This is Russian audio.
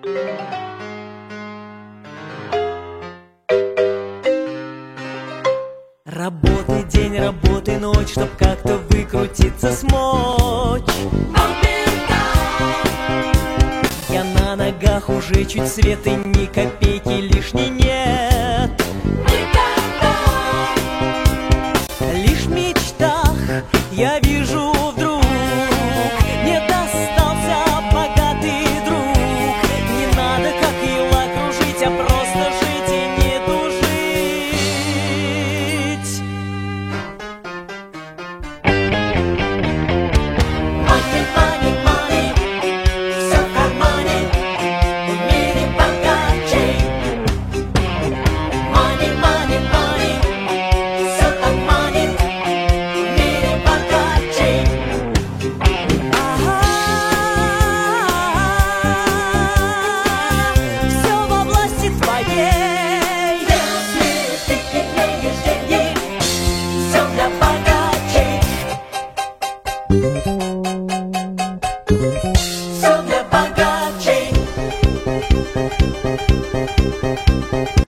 Работай день, работай ночь, чтоб как-то выкрутиться смочь. Я на ногах уже чуть свет, и ни копейки лишней нет. Лишь в мечтах я вижу вдруг, мне достался богатый друг. Не надо как ила кружить, а просто жить и не тужить. Money, money, money, всё в кармане, в мире богачей. Money, money, money, всё так манит, в мире богачей. Всё во власти твоей. Если ты имеешь деньги, всё для богачей. Всё для